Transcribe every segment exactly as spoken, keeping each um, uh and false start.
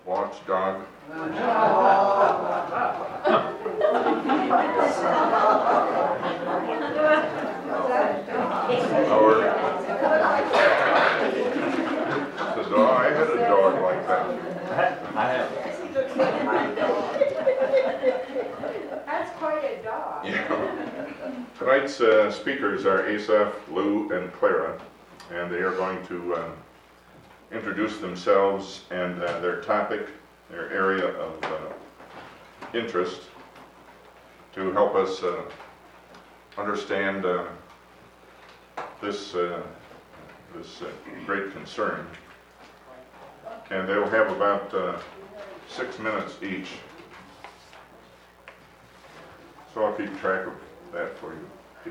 watchdog. Our, the dog, I had a dog like that. I have. That's quite a dog. Yeah. Tonight's uh, speakers are Asaph, Lou, and Clara, and they are going to uh, introduce themselves and uh, their topic, their area of uh, interest, to help us uh, understand uh, this uh, this uh, great concern. And they'll have about uh, six minutes each. So I'll keep track of that for you.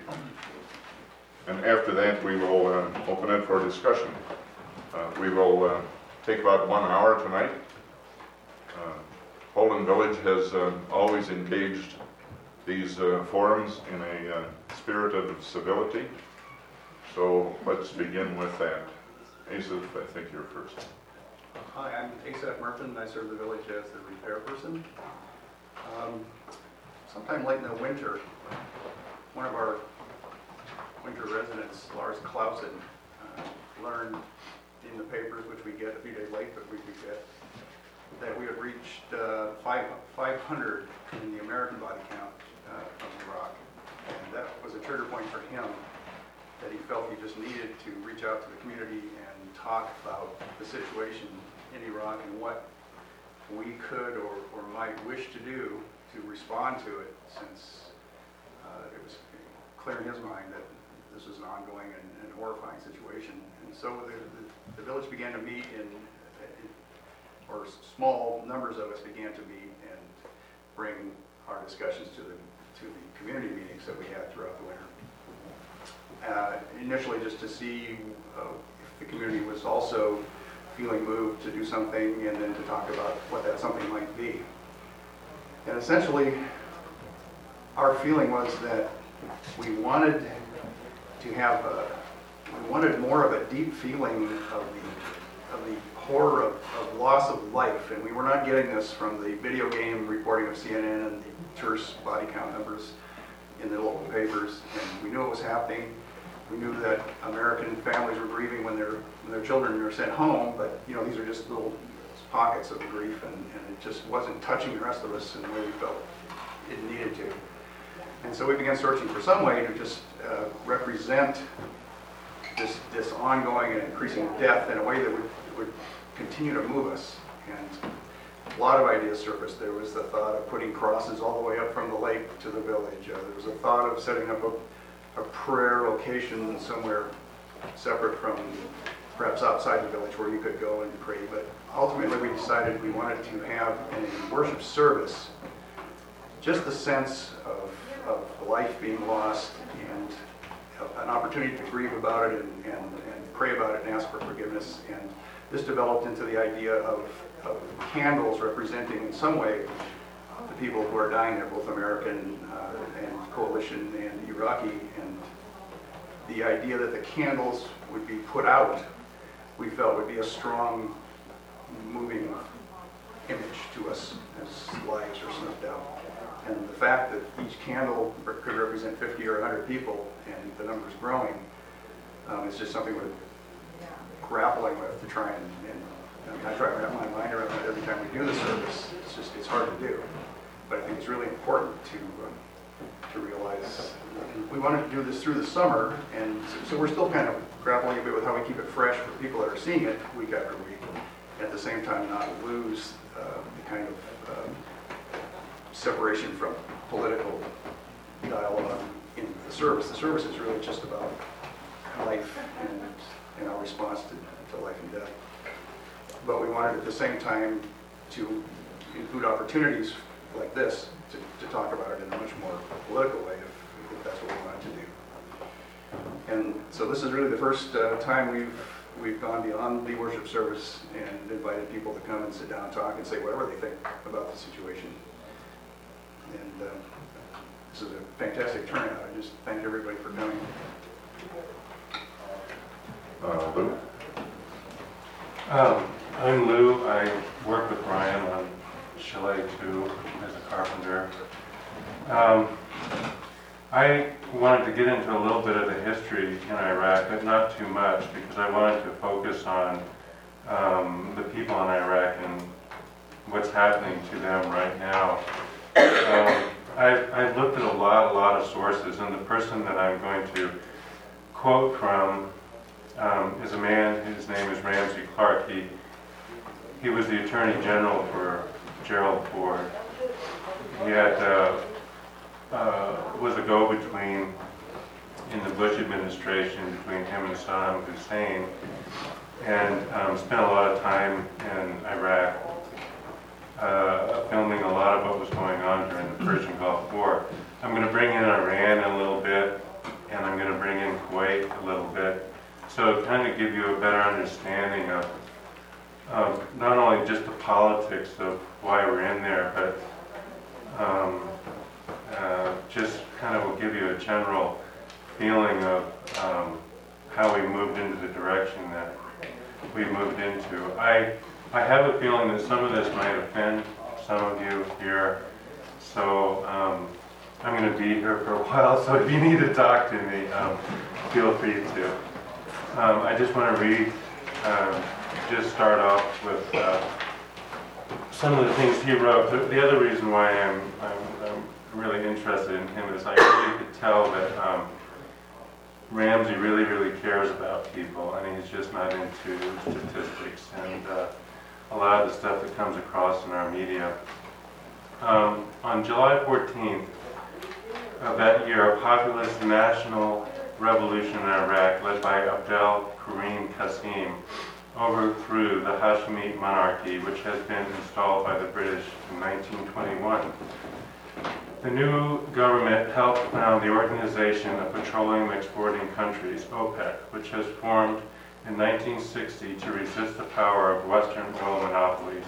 And after that, we will uh, open it for discussion. Uh, we will uh, take about one hour tonight. Uh, Holden Village has uh, always engaged these uh, forums in a uh, spirit of civility. So let's begin with that. Asaph, I think you're first. Hi, I'm Asaph Murphin. I serve the village as the repair person. Um, sometime late in the winter, one of our winter residents, Lars Clausen, uh, learned in the papers, which we get a few days late, but we could get, that we had reached uh, five, five hundred in the American body count uh, from Iraq. And that was a trigger point for him, that he felt he just needed to reach out to the community and talk about the situation in Iraq and what we could or, or might wish to do to respond to it, since uh, it was clear in his mind that this was an ongoing and, and horrifying situation. And so the, the, the village began to meet in, in, or small numbers of us began to meet and bring our discussions to the, to the community meetings that we had throughout the winter. Uh, initially just to see uh, if the community was also feeling moved to do something, and then to talk about what that something might be. And essentially, our feeling was that we wanted to have a, we wanted more of a deep feeling of the, of the horror of, of loss of life, and we were not getting this from the video game reporting of C N N and the terse body count numbers in the local papers, and we knew it was happening. We knew that American families were grieving when their when their children were sent home, but you know, these are just little pockets of grief, and, and it just wasn't touching the rest of us in the way we felt it needed to. And so we began searching for some way to just uh, represent this this ongoing and increasing death in a way that would would continue to move us. And a lot of ideas surfaced. There was the thought of putting crosses all the way up from the lake to the village. Uh, there was a thought of setting up a a prayer location somewhere separate from, perhaps outside the village, where you could go and pray. But ultimately we decided we wanted to have in a worship service just the sense of, of life being lost, and an opportunity to grieve about it and, and, and pray about it and ask for forgiveness. And this developed into the idea of, of candles representing in some way the people who are dying there, both American uh, and coalition and Iraqi, and the idea that the candles would be put out, we felt would be a strong, moving image to us as lives are snuffed out. And the fact that each candle could represent fifty or one hundred people, and the number's growing, um, is just something we're grappling with to try and, and I mean, I try to wrap my mind around it every time we do the service. It's just, it's hard to do. But I think it's really important to um, to realize we wanted to do this through the summer, and so, so we're still kind of grappling a bit with how we keep it fresh for people that are seeing it week after week, at the same time not lose uh, the kind of um, separation from political dialogue in the service. The service is really just about life and, and our response to, to life and death. But we wanted at the same time to include opportunities like this to, to talk about it in a much more political way, if, if that's what we wanted to do. And so this is really the first uh, time we've we've gone beyond the worship service and invited people to come and sit down and talk and say whatever they think about the situation. And uh, this is a fantastic turnout. I just thank everybody for coming. Uh, Lou? Um, I'm Lou. I work with Ryan Um, I wanted to get into a little bit of the history in Iraq, but not too much, because I wanted to focus on um, the people in Iraq and what's happening to them right now. Um, I've, I've looked at a lot, a lot of sources, and the person that I'm going to quote from um, is a man, his name is Ramsey Clark. He, he was the Attorney General for Gerald Ford. He had, uh, uh, was a go-between in the Bush administration between him and Saddam Hussein, and um, spent a lot of time in Iraq uh, filming a lot of what was going on during the Persian Gulf War. I'm going to bring in Iran a little bit, and I'm going to bring in Kuwait a little bit, so kind of give you a better understanding of um, not only just the politics of why we're in there, but um, uh, just kind of will give you a general feeling of um, how we moved into the direction that we moved into. I, I have a feeling that some of this might offend some of you here, so um, I'm going to be here for a while, so if you need to talk to me, um, feel free to. Um, I just want to read, um, just start off with uh, some of the things he wrote. The, the other reason why I'm, I'm, I'm really interested in him is I really could tell that um, Ramsey really, really cares about people, and he's just not into statistics and uh, a lot of the stuff that comes across in our media. Um, on July fourteenth of that year, a populist national revolution in Iraq led by Abdel Karim Qasim overthrew the Hashemite monarchy, which had been installed by the British in nineteen twenty-one. The new government helped found the Organization of Petroleum Exporting Countries, OPEC, which has formed in nineteen sixty to resist the power of Western oil monopolies.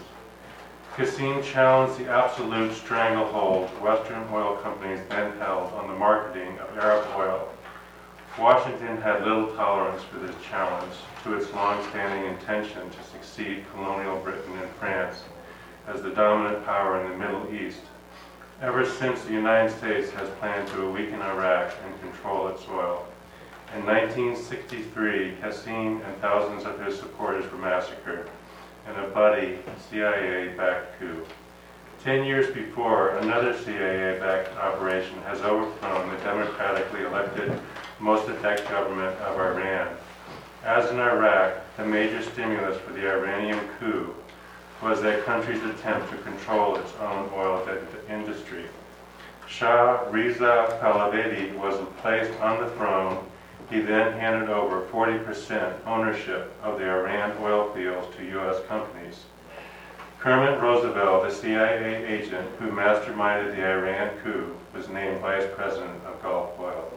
Qasim challenged the absolute stranglehold Western oil companies then held on the marketing of Arab oil. Washington had little tolerance for this challenge to its long-standing intention to succeed colonial Britain and France as the dominant power in the Middle East, ever since the United States has planned to weaken Iraq and control its oil. In nineteen sixty-three, Qasim and thousands of his supporters were massacred in a bloody C I A-backed coup. Ten years before, another C I A-backed operation has overthrown the democratically elected Mossadegh government of Iran. As in Iraq, the major stimulus for the Iranian coup was that country's attempt to control its own oil industry. Shah Reza Pahlavi was placed on the throne. He then handed over forty percent ownership of the Iran oil fields to U S companies. Kermit Roosevelt, the C I A agent who masterminded the Iran coup, was named vice president of Gulf Oil.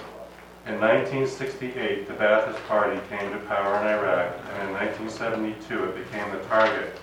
In nineteen sixty-eight, the Ba'athist Party came to power in Iraq, and in nineteen seventy-two it became the target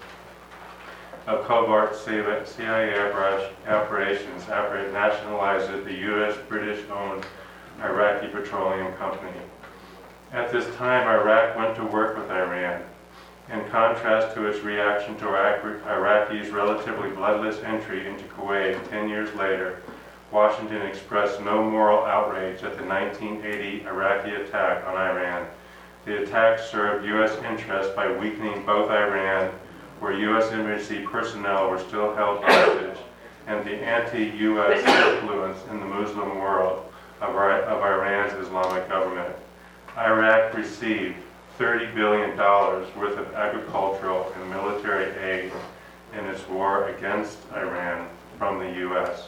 of covert C I A operations after it nationalized the U S British-owned Iraqi Petroleum Company. At this time, Iraq went to work with Iran. In contrast to its reaction to Iraqi's relatively bloodless entry into Kuwait ten years later, Washington expressed no moral outrage at the nineteen eighty Iraqi attack on Iran. The attack served U S interests by weakening both Iran, where U S embassy personnel were still held hostage, and the anti-U S influence in the Muslim world of, of Iran's Islamic government. Iraq received thirty billion dollars worth of agricultural and military aid in its war against Iran from the U S.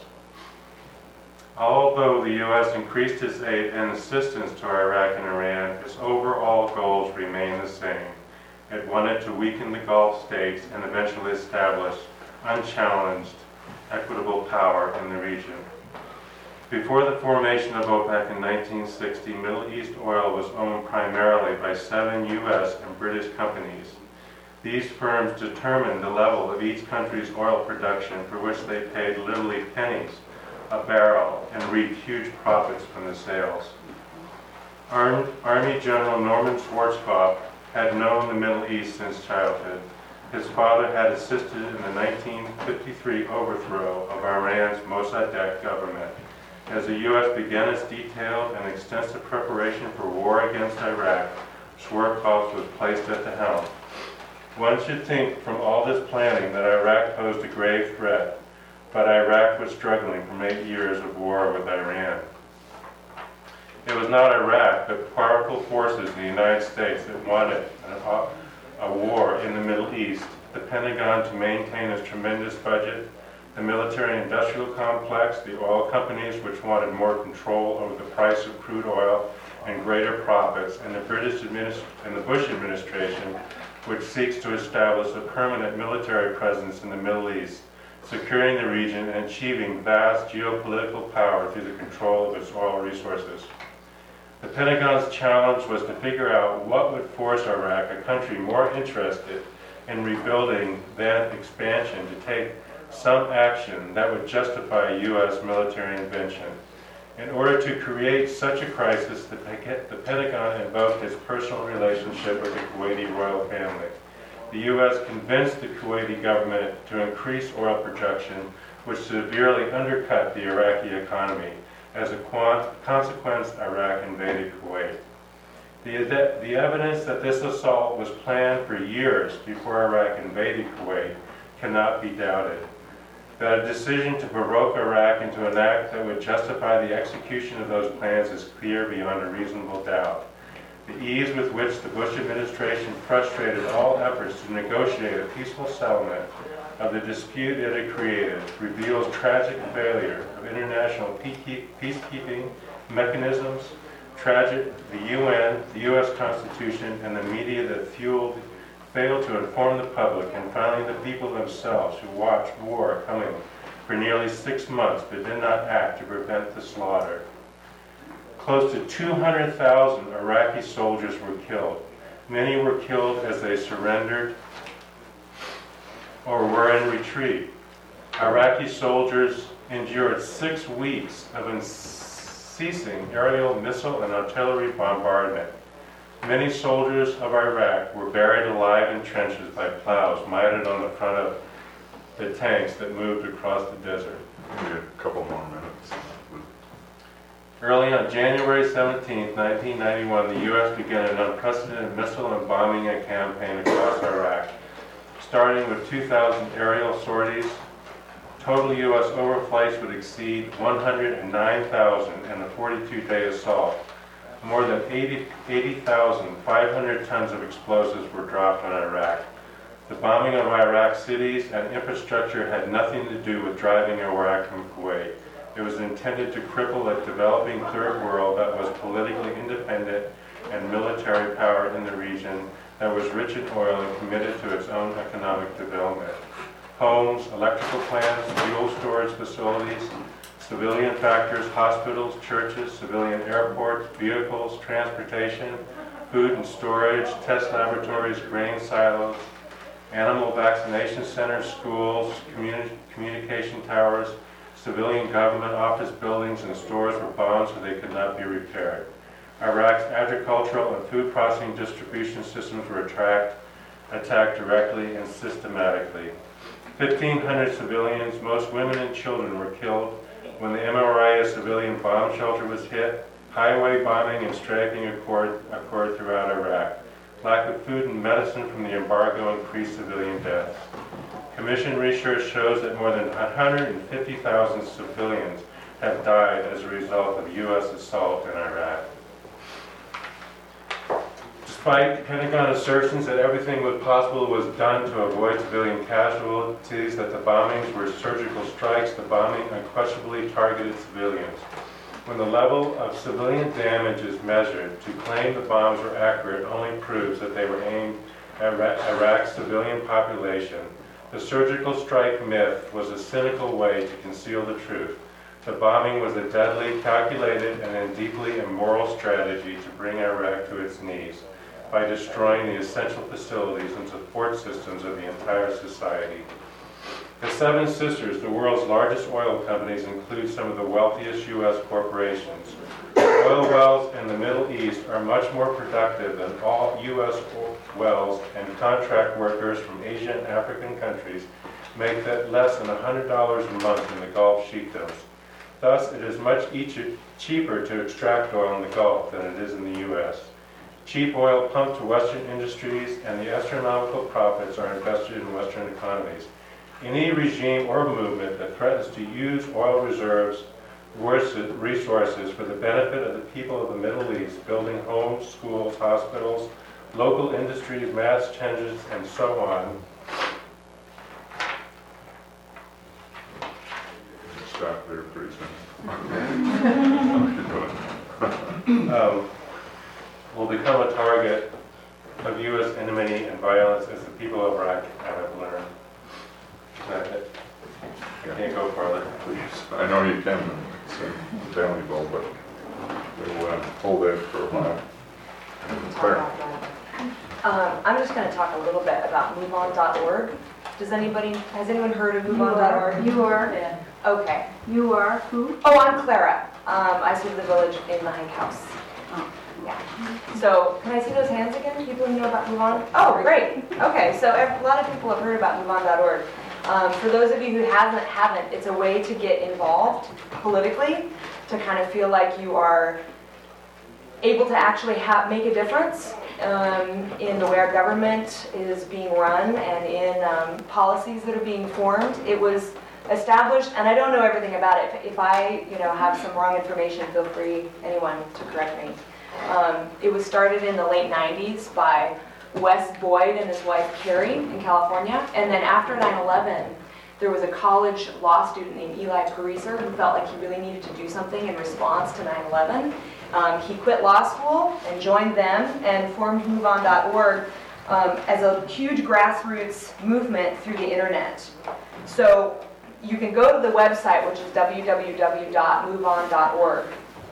Although the U S increased its aid and assistance to Iraq and Iran, its overall goals remain the same. It wanted to weaken the Gulf states and eventually establish unchallenged, equitable power in the region. Before the formation of OPEC in nineteen sixty, Middle East oil was owned primarily by seven U S and British companies. These firms determined the level of each country's oil production, for which they paid literally pennies a barrel and reaped huge profits from the sales. Army General Norman Schwarzkopf had known the Middle East since childhood. His father had assisted in the nineteen fifty-three overthrow of Iran's Mossadegh government. As the U S began its detailed and extensive preparation for war against Iraq, Schwarzkopf was placed at the helm. One should think from all this planning that Iraq posed a grave threat, but Iraq was struggling from eight years of war with Iran. It was not Iraq, but powerful forces in the United States that wanted a, a war in the Middle East, the Pentagon to maintain its tremendous budget, the military-industrial complex, the oil companies which wanted more control over the price of crude oil and greater profits, and the British administ- and the Bush administration, which seeks to establish a permanent military presence in the Middle East, securing the region and achieving vast geopolitical power through the control of its oil resources. The Pentagon's challenge was to figure out what would force Iraq, a country more interested in rebuilding than expansion, to take some action that would justify U S military intervention. In order to create such a crisis, the, the Pentagon invoked its personal relationship with the Kuwaiti royal family. The U S convinced the Kuwaiti government to increase oil production, which severely undercut the Iraqi economy. As a quant- consequence, Iraq invaded Kuwait. The, the evidence that this assault was planned for years before Iraq invaded Kuwait cannot be doubted. That a decision to provoke Iraq into an act that would justify the execution of those plans is clear beyond a reasonable doubt. The ease with which the Bush administration frustrated all efforts to negotiate a peaceful settlement of the dispute it had created reveals tragic failure of international peacekeeping mechanisms, tragic the U N, the U S Constitution, and the media that fueled, failed to inform the public, and finally the people themselves who watched war coming for nearly six months but did not act to prevent the slaughter. Close to two hundred thousand Iraqi soldiers were killed. Many were killed as they surrendered or were in retreat. Iraqi soldiers endured six weeks of unceasing aerial, missile, and artillery bombardment. Many soldiers of Iraq were buried alive in trenches by plows mounted on the front of the tanks that moved across the desert. Maybe a couple more minutes. Early on January seventeenth, nineteen ninety-one, the U S began an unprecedented missile and bombing campaign across Iraq. Starting with two thousand aerial sorties, total U S overflights would exceed one hundred nine thousand in a forty-two day assault. More than eighty thousand five hundred tons of explosives were dropped on Iraq. The bombing of Iraq cities and infrastructure had nothing to do with driving Iraq from Kuwait. It was intended to cripple a developing third world that was politically independent and military power in the region, that was rich in oil and committed to its own economic development. Homes, electrical plants, fuel storage facilities, civilian factories, hospitals, churches, civilian airports, vehicles, transportation, food and storage, test laboratories, grain silos, animal vaccination centers, schools, communi- communication towers, civilian government office buildings and stores were bombed so they could not be repaired. Iraq's agricultural and food processing distribution systems were attacked, attacked directly and systematically. fifteen hundred civilians, most women and children, were killed when the M R I A civilian bomb shelter was hit. Highway bombing and strafing occurred, occurred throughout Iraq. Lack of food and medicine from the embargo increased civilian deaths. Commission research shows that more than one hundred fifty thousand civilians have died as a result of U S assault in Iraq. Despite Pentagon assertions that everything was possible was done to avoid civilian casualties, that the bombings were surgical strikes, the bombing unquestionably targeted civilians. When the level of civilian damage is measured, to claim the bombs were accurate only proves that they were aimed at Iraq's civilian population. The surgical strike myth was a cynical way to conceal the truth. The bombing was a deadly, calculated, and deeply immoral strategy to bring Iraq to its knees by destroying the essential facilities and support systems of the entire society. The Seven Sisters, the world's largest oil companies, include some of the wealthiest U S corporations. oil wells in the Middle East are much more productive than all U S wells, and contract workers from Asian and African countries make that less than one hundred dollars a month in the Gulf sheepdogs. Thus, it is much each- cheaper to extract oil in the Gulf than it is in the U S. Cheap oil pumped to Western industries and the astronomical profits are invested in Western economies. Any regime or movement that threatens to use oil reserves resources for the benefit of the people of the Middle East, building homes, schools, hospitals, local industries, mass changes, and so on, Stop there pretty soon. um, will become a target of U S enmity and violence as the people of Iraq have learned. That's it. I can't go farther. Please, I know you can, it's uh, valuable, but we'll uh, hold that for a while. Claire? Um, I'm just going to talk a little bit about move on dot org. Does anybody, has anyone heard of move on dot org? You are, Okay. you are who? Oh, I'm Clara. Um, I serve the village in the Hike House. Oh. Yeah. So, can I see those hands again? People who know about Move On? Oh, great. Okay, so a lot of people have heard about move on dot org. Um, for those of you who hasn't, haven't, it's a way to get involved politically, to kind of feel like you are able to actually have, make a difference um, in the way our government is being run and in um, policies that are being formed. It was established, and I don't know everything about it. If I, you know, have some wrong information, feel free, anyone, to correct me. Um, it was started in the late nineties by Wes Boyd and his wife Carrie in California, and then after nine eleven, there was a college law student named Eli Pariser who felt like he really needed to do something in response to nine eleven. Um, he quit law school and joined them and formed move on dot org um, as a huge grassroots movement through the internet. So you can go to the website, which is w w w dot move on dot org.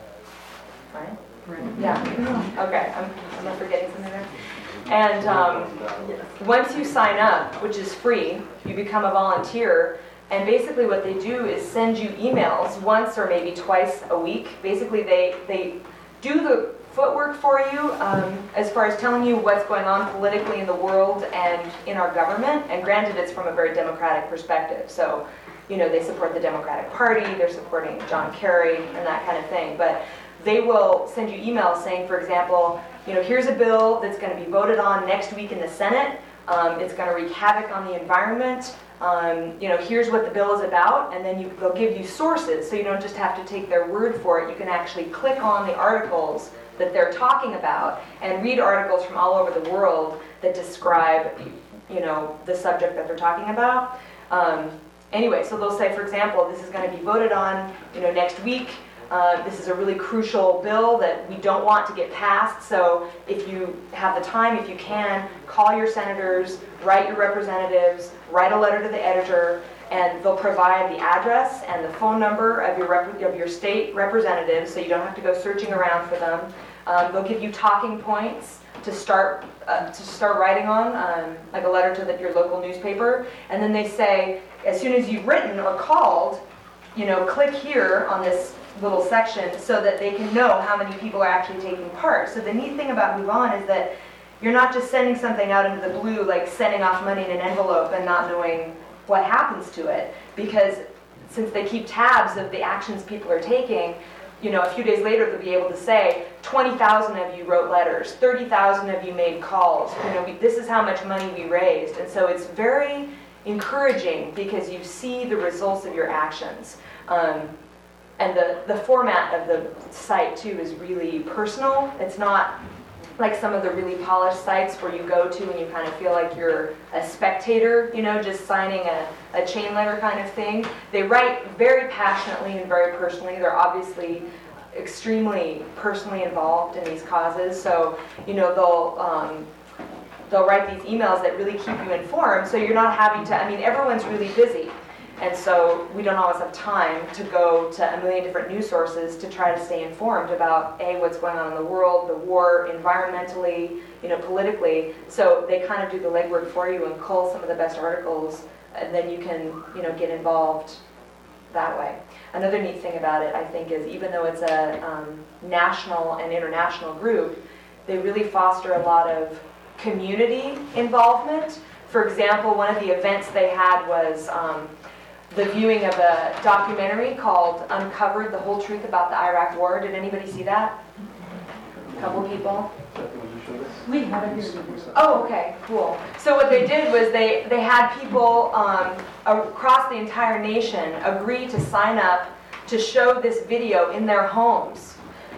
Right? Yeah. Okay. I'm, am I forgetting something there? And um, once you sign up, which is free, you become a volunteer. And basically what they do is send you emails once or maybe twice a week. Basically they, they do the footwork for you um, as far as telling you what's going on politically in the world and in our government. And granted, it's from a very democratic perspective. So, you know, they support the Democratic Party, they're supporting John Kerry and that kind of thing. But they will send you emails saying, for example, you know, here's a bill that's going to be voted on next week in the Senate. Um, it's going to wreak havoc on the environment. Um, you know, here's what the bill is about, and then you, they'll give you sources, so you don't just have to take their word for it. You can actually click on the articles that they're talking about and read articles from all over the world that describe, you know, the subject that they're talking about. Um, anyway, so they'll say, for example, this is going to be voted on, you know, next week. Uh, this is a really crucial bill that we don't want to get passed, so if you have the time, if you can, call your senators, write your representatives, write a letter to the editor, and they'll provide the address and the phone number of your, rep- of your state representatives, so you don't have to go searching around for them. Um, they'll give you talking points to start uh, to start writing on, um, like a letter to the, your local newspaper, and then they say, as soon as you've written or called, you know, click here on this little section so that they can know how many people are actually taking part. So the neat thing about Move On is that you're not just sending something out into the blue, like sending off money in an envelope and not knowing what happens to it, because since they keep tabs of the actions people are taking, you know, a few days later they'll be able to say, twenty thousand of you wrote letters, thirty thousand of you made calls, you know, we, this is how much money we raised. And so it's very encouraging because you see the results of your actions. Um, And the, the format of the site, too, is really personal. It's not like some of the really polished sites where you go to and you kind of feel like you're a spectator, you know, just signing a, a chain letter kind of thing. They write very passionately and very personally. They're obviously extremely personally involved in these causes. So, you know, they'll... Um, they'll write these emails that really keep you informed, so you're not having to... I mean, everyone's really busy. And so we don't always have time to go to a million different news sources to try to stay informed about, A, what's going on in the world, the war, environmentally, you know, politically. So they kind of do the legwork for you and cull some of the best articles, and then you can, you know, get involved that way. Another neat thing about it, I think, is even though it's a um, national and international group, they really foster a lot of community involvement. For example, one of the events they had was um, the viewing of a documentary called Uncovered, the Whole Truth About the Iraq War. Did anybody see that? A couple people? We have it here. Oh, okay, cool. So what they did was they, they had people um, across the entire nation agree to sign up to show this video in their homes.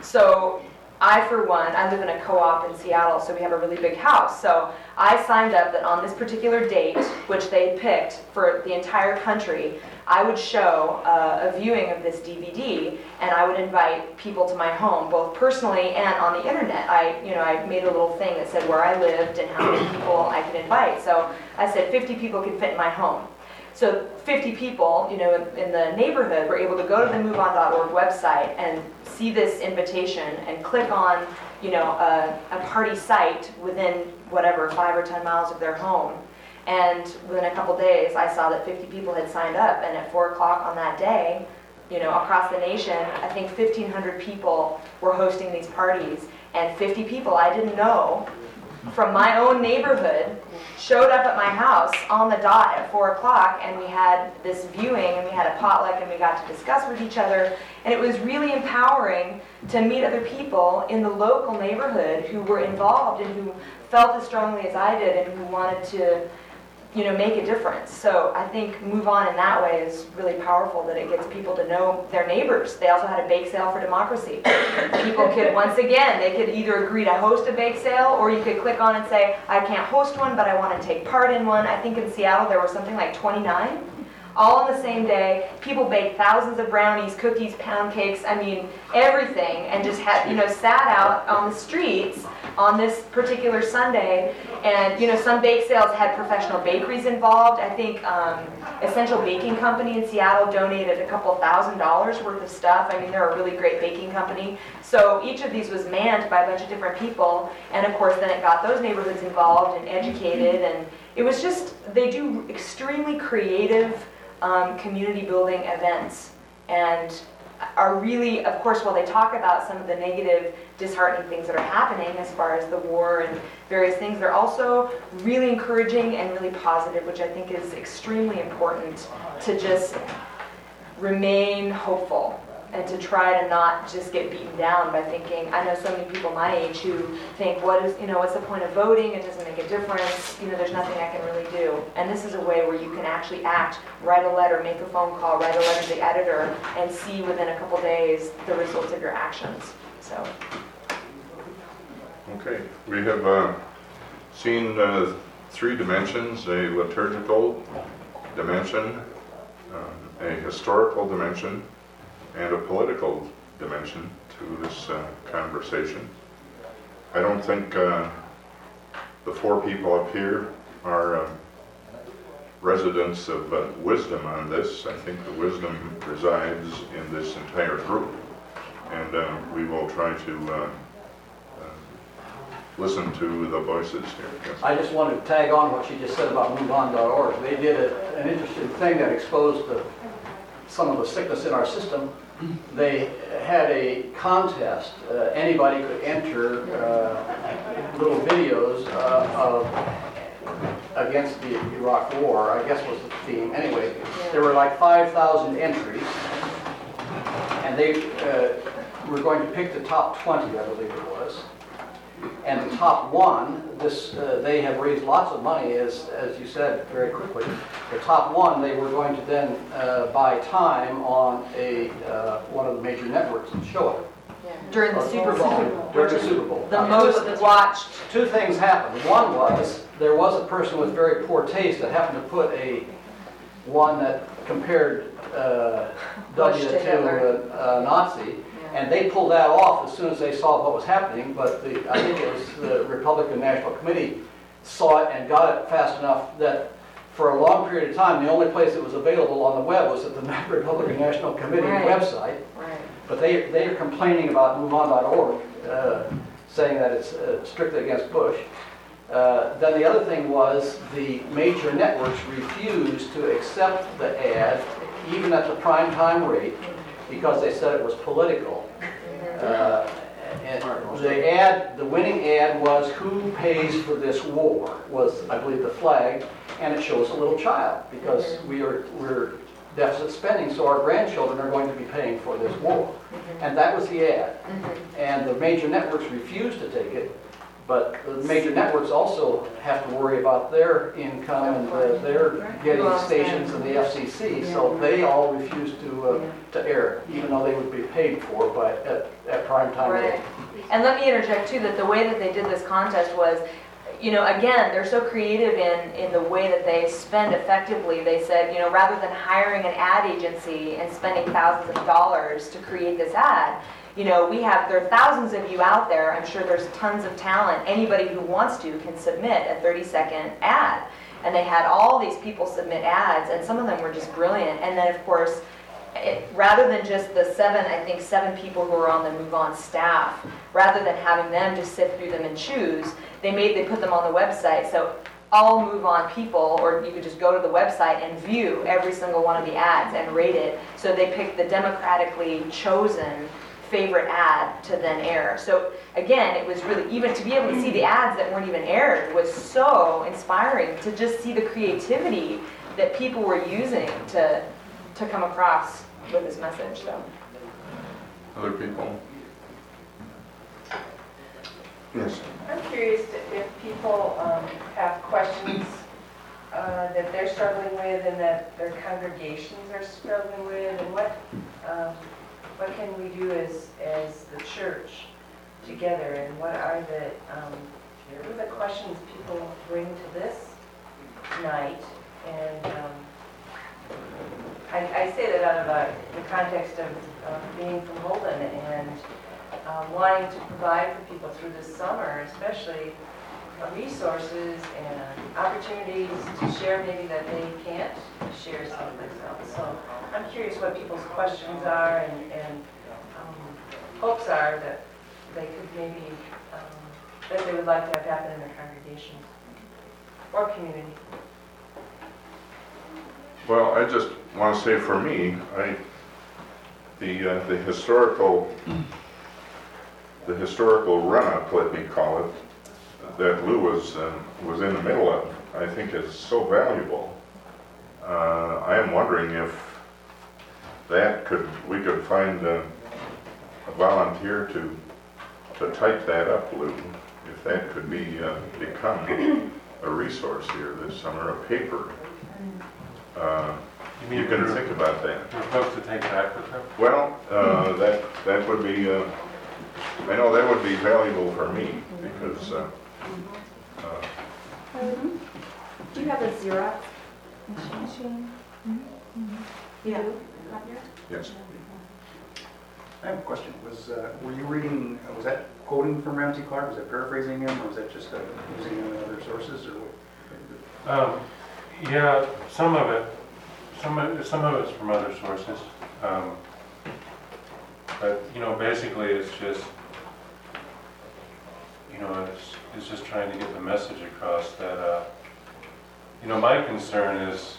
So I, for one, I live in a co-op in Seattle, so we have a really big house. So I signed up that on this particular date, which they picked for the entire country, I would show uh, a viewing of this D V D, and I would invite people to my home, both personally and on the internet. I, you know, I made a little thing that said where I lived and how many people I could invite. So I said fifty people could fit in my home. So fifty people, you know, in, in the neighborhood were able to go to the move on dot org website and see this invitation and click on, you know, a, a party site within whatever, five or ten miles of their home. And within a couple days, I saw that fifty people had signed up, and at four o'clock on that day, you know, across the nation, I think fifteen hundred people were hosting these parties, and fifty people I didn't know from my own neighborhood showed up at my house on the dot at four o'clock, and we had this viewing, and we had a potluck, and we got to discuss with each other, and it was really empowering to meet other people in the local neighborhood who were involved and who felt as strongly as I did and who wanted to, you know, make a difference. So I think Move On in that way is really powerful, that it gets people to know their neighbors. They also had a bake sale for democracy. People could, once again, they could either agree to host a bake sale, or you could click on and say, I can't host one, but I want to take part in one. I think in Seattle there were something like twenty-nine. All on the same day. People baked thousands of brownies, cookies, pound cakes, I mean, everything, and just had, you know, sat out on the streets on this particular Sunday. And, you know, some bake sales had professional bakeries involved. I think um, Essential Baking Company in Seattle donated a couple thousand dollars worth of stuff. I mean, they're a really great baking company. So each of these was manned by a bunch of different people. And of course, then it got those neighborhoods involved and educated. And it was just, they do extremely creative Um, community building events, and are really, of course, while they talk about some of the negative, disheartening things that are happening as far as the war and various things, they're also really encouraging and really positive, which I think is extremely important to just remain hopeful and to try to not just get beaten down by thinking, I know so many people my age who think, what is, you know, what's the point of voting? It doesn't make a difference. You know, there's nothing I can really do. And this is a way where you can actually act, write a letter, make a phone call, write a letter to the editor, and see within a couple days the results of your actions. So. Okay, we have uh, seen uh, three dimensions: a liturgical dimension, um, a historical dimension, and a political dimension to this uh, conversation. I don't think uh, the four people up here are uh, residents of uh, wisdom on this. I think the wisdom resides in this entire group, and uh, we will try to uh, uh, listen to the voices here. Yes. I just wanted to tag on what she just said about move on dot org. They did a, an interesting thing that exposed the some of the sickness in our system. They had a contest. Uh, anybody could enter uh, little videos uh, of against the Iraq War, I guess was the theme. Anyway, there were like five thousand entries, and they uh, were going to pick the top twenty, I believe it was. And the top one, this uh, they have raised lots of money, as as you said very quickly. The top one, they were going to then uh, buy time on a uh, one of the major networks and show it. Yeah. During the Super Bowl. During the Super Bowl. The Now, most two, watched. two things happened. One was there was a person with very poor taste that happened to put a one that compared uh, W Bush to to Hitler. a, a Nazi. And they pulled that off as soon as they saw what was happening, but the, I think it was the Republican National Committee saw it and got it fast enough that for a long period of time, the only place it was available on the web was at the Republican National Committee Right. website. Right. But they, they are complaining about move on dot org, uh, saying that it's uh, strictly against Bush. Uh, Then the other thing was the major networks refused to accept the ad, even at the prime time rate, because they said it was political. Uh, And the ad, the winning ad was who pays for this war, was, I believe, the flag, and it shows a little child, because we are, we're deficit spending, so our grandchildren are going to be paying for this war. And that was the ad. And the major networks refused to take it, but the major networks also have to worry about their income, and uh, they're getting stations in the F C C, so they all refused to, uh, to air, even though they would be paid for by, at, at prime time. Right. And let me interject too, that the way that they did this contest was, you know, again, they're so creative in, in the way that they spend effectively. They said, you know, rather than hiring an ad agency and spending thousands of dollars to create this ad, you know, we have, there are thousands of you out there. I'm sure there's tons of talent. Anybody who wants to can submit a thirty second ad. And they had all these people submit ads, and some of them were just brilliant. And then, of course, it, rather than just the seven, I think seven people who were on the Move On staff, rather than having them just sit through them and choose, they made, they put them on the website. So all Move On people, or you could just go to the website and view every single one of the ads and rate it. So they picked the democratically chosen favorite ad to then air. So again, it was really, even to be able to see the ads that weren't even aired was so inspiring, to just see the creativity that people were using to to come across with this message. So Other people? Yes. I'm curious if people um, have questions uh, that they're struggling with and that their congregations are struggling with, and what um, what can we do as as the church together, and what are the um, what are the questions people bring to this night? And um, I, I say that out of a, the context of, of being from Holden and uh, wanting to provide for people through this summer, especially uh, resources and opportunities to share maybe that they can't share someplace else. So I'm curious what people's questions are and, and um, hopes are that they could maybe, um, that they would like to have happen in their congregation or community. Well, I just want to say for me, I, the, uh, the historical, the historical run-up, let me call it, that Lou was, uh, was in the middle of, I think is so valuable. Uh, I am wondering if that could, we could find a, a volunteer to, to type that up, Lou, if that could be, uh, become a resource here this summer, a paper. Uh, You you mean can for- think about that. For folks to take back with them? Well, uh, that, that would be, uh, I know that would be valuable for me, because, uh, uh, do you have a Xerox machine? Yeah. yes. I have a question. Was, uh, were you reading, uh, was that quoting from Ramsey Clark? Was that paraphrasing him, or was that just uh, using him in other sources, or what? Um, yeah, some of it, some of, some of it's from other sources. Um, but, you know, basically it's just, you know, it's, it's just trying to get the message across that, uh, you know, my concern is,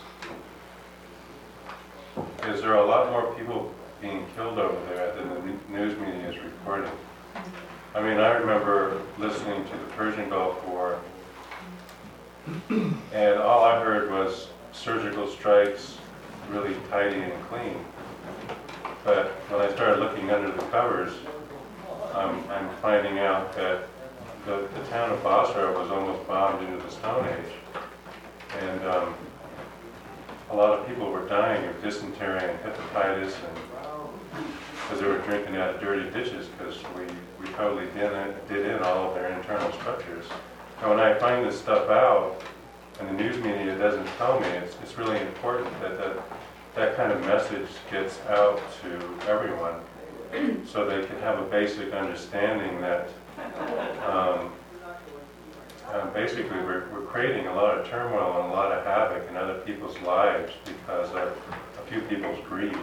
is there are a lot more people being killed over there than the news media is reporting. I mean, I remember listening to the Persian Gulf War, and all I heard was surgical strikes, really tidy and clean. But when I started looking under the covers, um, I'm finding out that the, the town of Basra was almost bombed into the Stone Age. And um, a lot of people were dying of dysentery and hepatitis, and because they were drinking out of dirty ditches, because we, we totally did in, did in all of their internal structures. And when I find this stuff out, and the news media doesn't tell me, it's, it's really important that, that that kind of message gets out to everyone, so they can have a basic understanding that um, uh, basically we're, we're creating a lot of turmoil and a lot of havoc in other people's lives because of a few people's greed.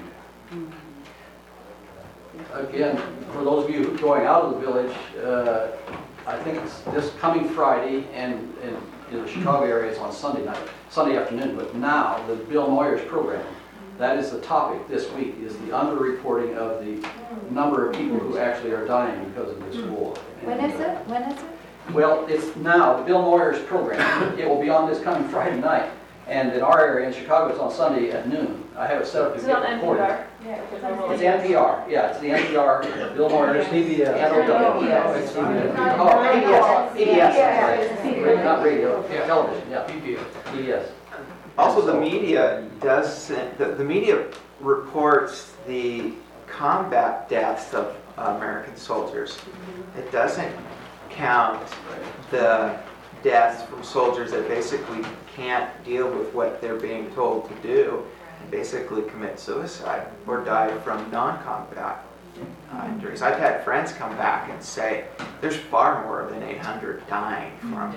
Again, for those of you going out of the village, uh, I think it's this coming Friday, and in, in the Chicago area, it's on Sunday night, Sunday afternoon. But now, the Bill Moyers program, that is the topic this week, is the underreporting of the number of people who actually are dying because of this war. When is it? When is it? Well, it's now, the Bill Moyers program. It will be on this coming Friday night. And in our area in Chicago, it's on Sunday at noon. I have it set up to Is it get on N P recorded. R? It's N P R, yeah, it's the N P R, Bill Moyers. P B S. N O W. Yes. It's P B S. Oh, P B S, P B S, that's right. Yeah. Not radio, Yeah. television, yeah, P B S. P B S. Also, the media does, send- the, the media reports the combat deaths of American soldiers. It doesn't count the deaths from soldiers that basically can't deal with what they're being told to do and basically commit suicide or die from non-combat uh, injuries. I've had friends come back and say there's far more than eight hundred dying from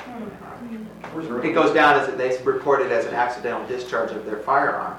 it goes down as they report it as an accidental discharge of their firearm.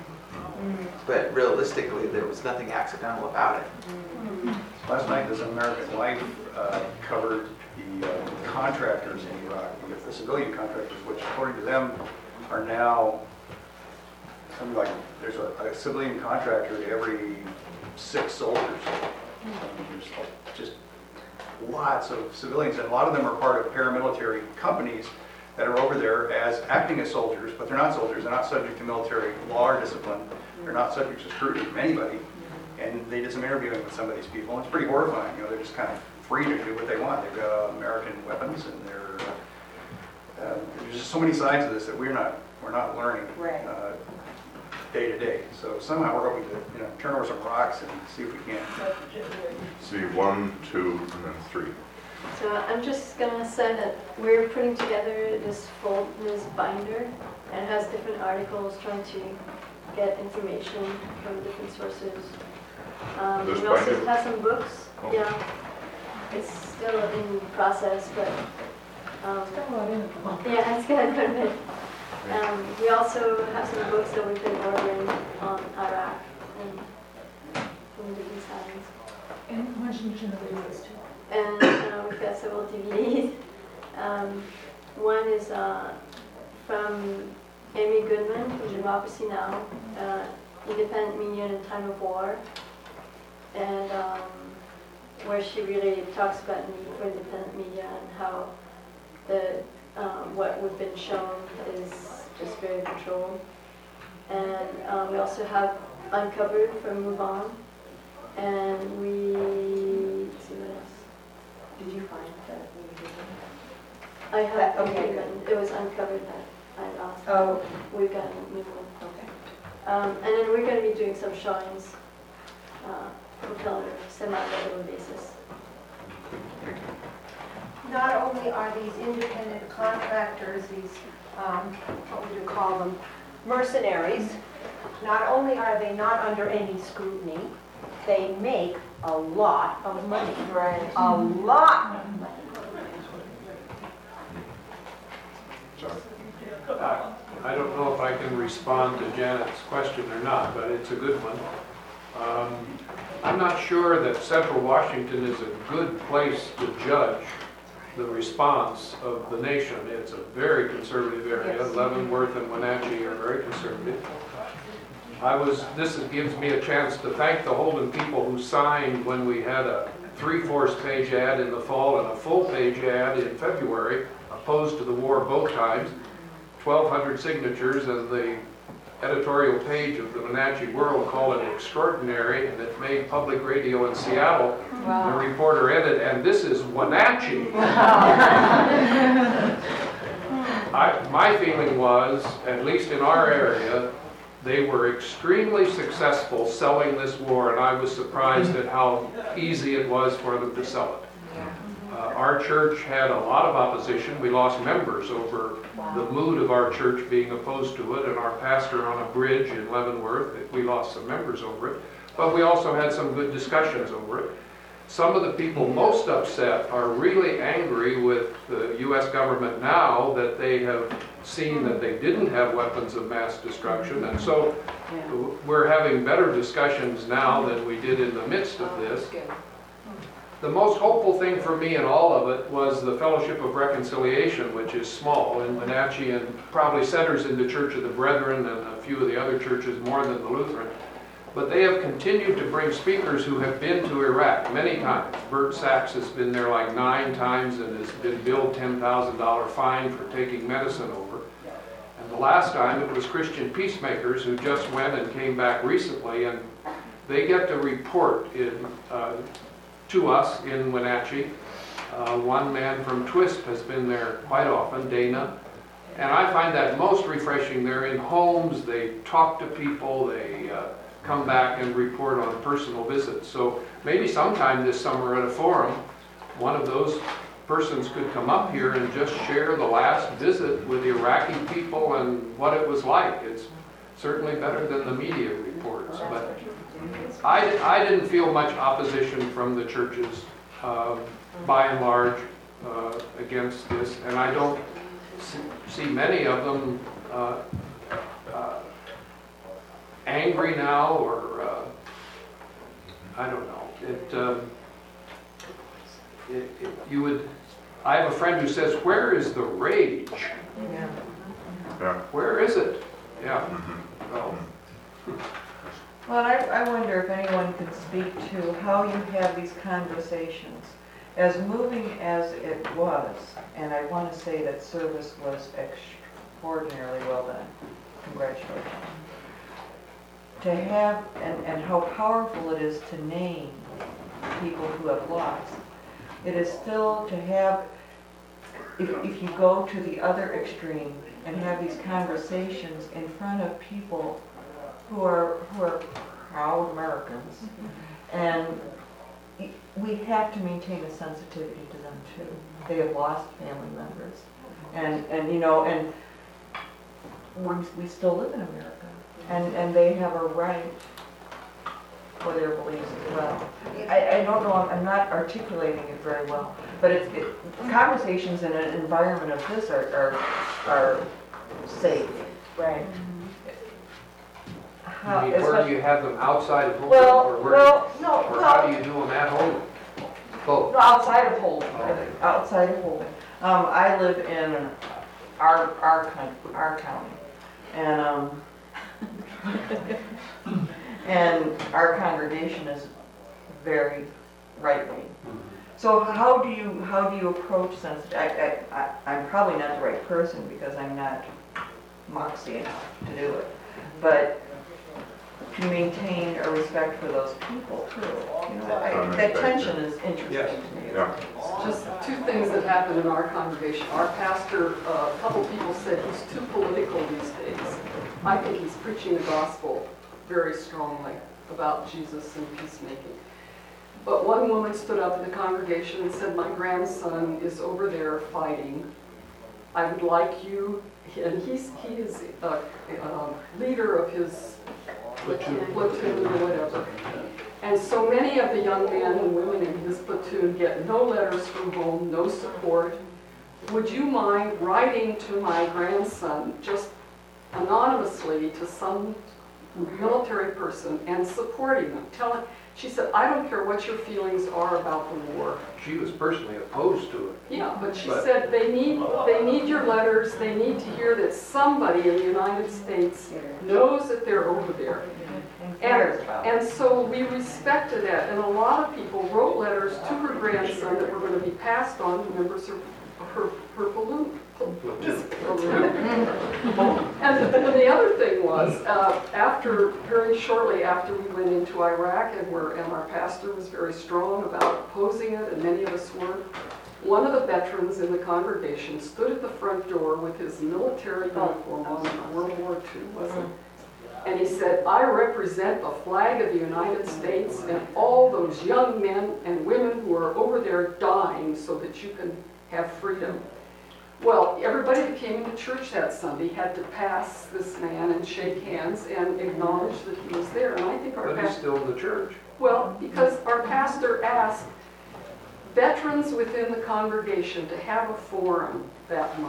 But realistically, there was nothing accidental about it. Last night, This American Life uh, covered the uh, contractors in Iraq, the civilian contractors, which according to them are now something like, there's a, a civilian contractor to every six soldiers. Um, There's just lots of civilians, and a lot of them are part of paramilitary companies that are over there as acting as soldiers, but they're not soldiers. They're not subject to military law or discipline. They're not subject to scrutiny from anybody. And they did some interviewing with some of these people, and it's pretty horrifying. You know, they're just kind of free to do what they want. They've got uh, American weapons, and they're uh, uh, there's just so many sides of this that we're not we're not learning Right. uh, day to day. So somehow we're hoping to you know turn over some rocks and see if we can. See, one, two, and then three. So I'm just gonna say that we're putting together this fold, this binder, and it has different articles trying to get information from different sources. Um, This we also binder? have some books. Oh. Yeah, it's still in process, but um, yeah, it's got quite a bit. Um, we also have some books that we've been ordering on Iraq and from different sides. And Washington videos too. And uh, we've got several D V Ds. Um, one is uh, from Amy Goodman from Democracy Now!, uh, Independent Media in a Time of War, and um, where she really talks about the need for independent media and how the um, what we've been shown is just very controlled. And uh, we also have Uncovered from Move On, and we let's see what else. Did you find that? I have, That- okay, okay, good. it was uncovered that I lost. Oh, We've got a new one. okay. Um, and then we're going to be doing some showings uh, on a semi-regular basis. Not only are these independent contractors, these, um, what would you call them, mercenaries, not only are they not under any scrutiny, they make a lot of money. Right. A lot of money. Uh, I don't know if I can respond to Janet's question or not, but it's a good one. Um, I'm not sure that Central Washington is a good place to judge the response of the nation. It's a very conservative area. Yes. Leavenworth and Wenatchee are very conservative. I was, this is- gives me a chance to thank the Holden people who signed when we had a three-fourths page ad in the fall and a full-page ad in February, opposed to the war both times, twelve hundred signatures, and the editorial page of the Wenatchee World called it extraordinary, and it made public radio in Seattle. The reporter ended, and this is Wenatchee. I, my feeling was, at least in our area, they were extremely successful selling this war, and I was surprised at how easy it was for them to sell it. Uh, our church had a lot of opposition. We lost members over the mood of our church being opposed to it, and our pastor on a bridge in Leavenworth, we lost some members over it. But we also had some good discussions over it. Some of the people most upset are really angry with the U S government now that they have seen that they didn't have weapons of mass destruction. And so we're having better discussions now than we did in the midst of this. The most hopeful thing for me in all of it was the Fellowship of Reconciliation, which is small in Wenatchee and probably centers in the Church of the Brethren and a few of the other churches more than the Lutheran. But they have continued to bring speakers who have been to Iraq many times. Bert Sachs has been there like nine times and has been billed ten thousand dollar fine for taking medicine over. And the last time it was Christian Peacemakers who just went and came back recently, and they get to report in, uh, to us in Wenatchee. Uh, one man from Twist has been there quite often, Dana. And I find that most refreshing. They're in homes, they talk to people, they uh, come back and report on personal visits. So maybe sometime this summer at a forum, one of those persons could come up here and just share the last visit with the Iraqi people and what it was like. It's certainly better than the media reports. But I, I didn't feel much opposition from the churches, uh, by and large, uh, against this. And I don't see many of them uh, uh, angry now, or uh, I don't know. It, um, it, it, you would. I have a friend who says, "Where is the rage? Yeah. Yeah. Where is it?" Yeah. Mhm. Well, Well, I, I wonder if anyone can speak to how you have these conversations. As moving as it was, and I want to say that service was extraordinarily well done. Congratulations. To have, and, and how powerful it is to name people who have lost. It is still to have, if, if you go to the other extreme and have these conversations in front of people who are who are proud Americans, and we have to maintain a sensitivity to them too. They have lost family members, and and you know, and we we still live in America, and and they have a right for their beliefs as well. I, I don't know. I'm, I'm not articulating it very well, but it's it, conversations in an environment of this are are, are safe. Right. How, you mean, where do you have them outside of home? well, or where, well, no, or well, how do you do them at home? Both. no, outside of Holden, I think, outside of Holden. Um, I live in our, our country, our county, and, um, and our congregation is very right-wing. So how do you, how do you approach sensitive, I, I, I, I'm probably not the right person because I'm not moxie enough to do it, but to maintain a respect for those people too. You know, I, that tension is interesting Yes. to me. Yeah. Just two things that happen in our congregation. Our pastor, uh, a couple people said he's too political these days. I think he's preaching the gospel very strongly about Jesus and peacemaking. But one woman stood up in the congregation and said, "My grandson is over there fighting. I would like you," and he's, he is a, a leader of his platoon, platoon or whatever. And so many of the young men and women in his platoon get no letters from home, no support. Would you mind writing to my grandson just anonymously to some military person and supporting them? Tell him, she said, "I don't care what your feelings are about the war." She was personally opposed to it. Yeah, but she But- said they need, they need your letters, they need to hear that somebody in the United States knows that they're over there. And cares about it. And so we respected that, and a lot of people wrote letters to her grandson that were going to be passed on to members of her, her balloon. And the, the other thing was, uh, after, very shortly after we went into Iraq, and, we're, and our pastor was very strong about opposing it, and many of us were, one of the veterans in the congregation stood at the front door with his military uniform on, World War Two, wasn't it? And he said, "I represent the flag of the United States and all those young men and women who are over there dying so that you can have freedom." Well, everybody that came into church that Sunday had to pass this man and shake hands and acknowledge that he was there. And I think our But he's pastor, still in the church. well, because our pastor asked veterans within the congregation to have a forum that month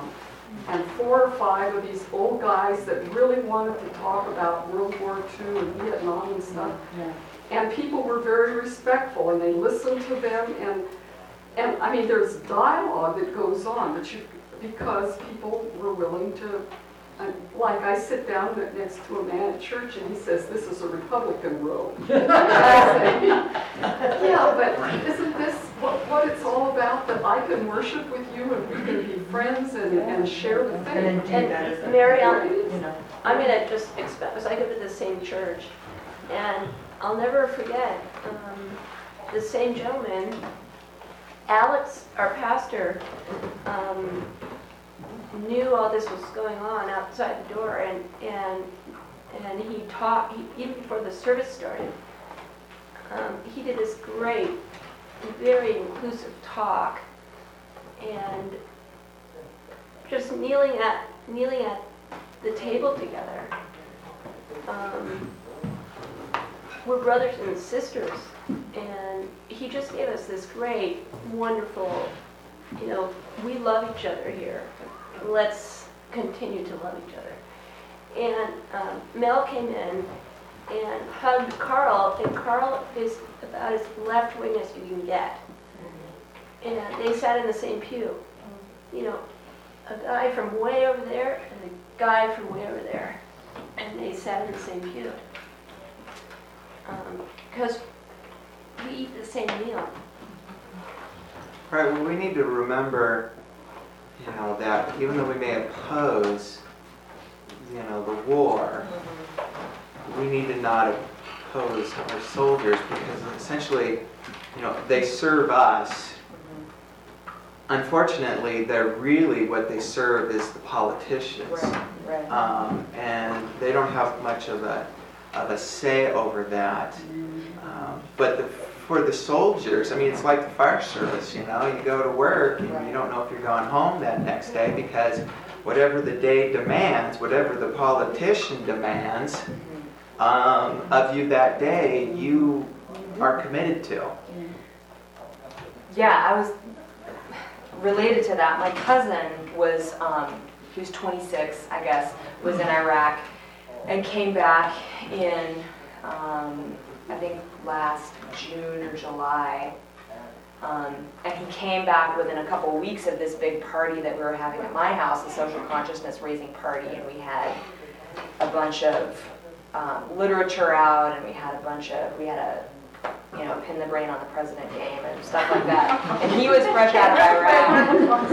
And four or five of these old guys that really wanted to talk about World War Two and Vietnam and stuff. And people were very respectful, and they listened to them, and, and I mean, there's dialogue that goes on, but you, because people were willing to, and like I sit down next to a man at church, and he says, "This is a Republican road." And I say, yeah, but isn't this what, what it's all about, that I can worship with you, and we can be friends, and, and share the faith? And indeed, that is, And Mary, I'll- you know. I'm gonna just expect, because I go to the same church, and I'll never forget, um, the same gentleman, Alex, our pastor, um, knew all this was going on outside the door, and and and he taught, he, even before the service started, um, he did this great, very inclusive talk, and just kneeling at kneeling at the table together. Um, we're brothers and sisters, and he just gave us this great, wonderful, you know, we love each other here. Let's continue to love each other. And um, Mel came in and hugged Carl, and Carl is about as left wing as you can get. And they sat in the same pew. You know, a guy from way over there and a guy from way over there. And they sat in the same pew. Because um, we eat the same meal. Right, well, we need to remember, you know, that even though we may oppose, you know, the war, we need to not oppose our soldiers, because essentially, you know, they serve us. Unfortunately, they're really, what they serve is the politicians. Right, right. Um, and they don't have much of a, of a say over that. Um, but the, for the soldiers, I mean, it's like the fire service, you know, you go to work and you don't know if you're going home that next day, because whatever the day demands, whatever the politician demands um, of you that day, you are committed to. Yeah, I was related to that. My cousin was, um, he was twenty-six, I guess, was in Iraq and came back in, um, I think last June or July. Um, and he came back within a couple of weeks of this big party that we were having at my house, a social consciousness raising party, and we had a bunch of um, literature out, and we had a bunch of, we had a, you know, pin the brain on the president game and stuff like that. And he was fresh out of Iraq.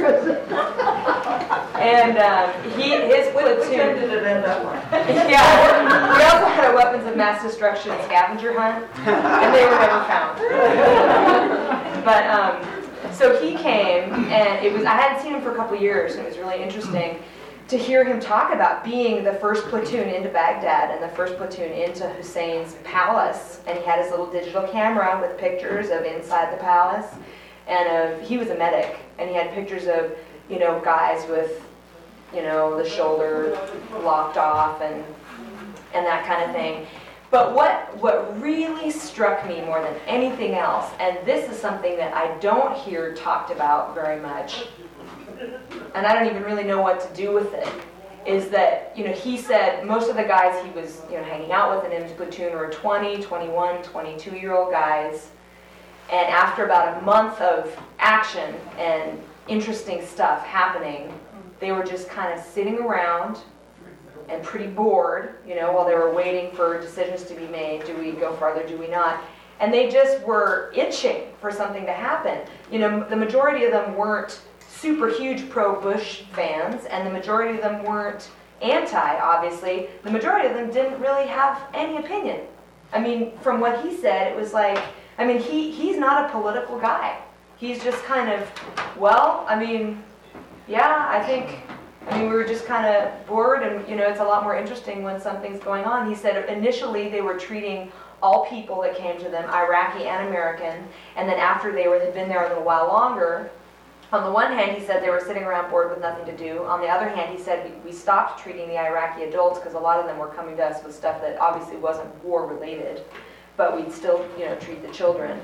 And um, he, his platoon. Did it end up like? Yeah. We also had a weapons of mass destruction scavenger hunt, and they were never found. But um, so he came, and it was, I hadn't seen him for a couple years, and it was really interesting to hear him talk about being the first platoon into Baghdad and the first platoon into Hussein's palace. And he had his little digital camera with pictures of inside the palace. And of, he was a medic, and he had pictures of, you know, guys with, you know, the shoulder locked off and and that kind of thing. But what what really struck me more than anything else, and this is something that I don't hear talked about very much, and I don't even really know what to do with it, is that, you know, he said most of the guys he was, you know, hanging out with in his platoon were twenty, twenty-one, twenty-two-year-old guys. And after about a month of action and interesting stuff happening, they were just kind of sitting around and pretty bored, you know, while they were waiting for decisions to be made. Do we go farther? Do we not? And they just were itching for something to happen. You know, the majority of them weren't super huge pro-Bush fans, and the majority of them weren't anti, obviously. The majority of them didn't really have any opinion. I mean, from what he said, it was like, I mean, he, he's not a political guy. He's just kind of, well, I mean, yeah, I think, I mean, we were just kind of bored, and, you know, it's a lot more interesting when something's going on. He said initially they were treating all people that came to them, Iraqi and American, and then after they were, had been there a little while longer, on the one hand, he said they were sitting around bored with nothing to do. On the other hand, he said we, we stopped treating the Iraqi adults because a lot of them were coming to us with stuff that obviously wasn't war related, but we'd still, you know, treat the children.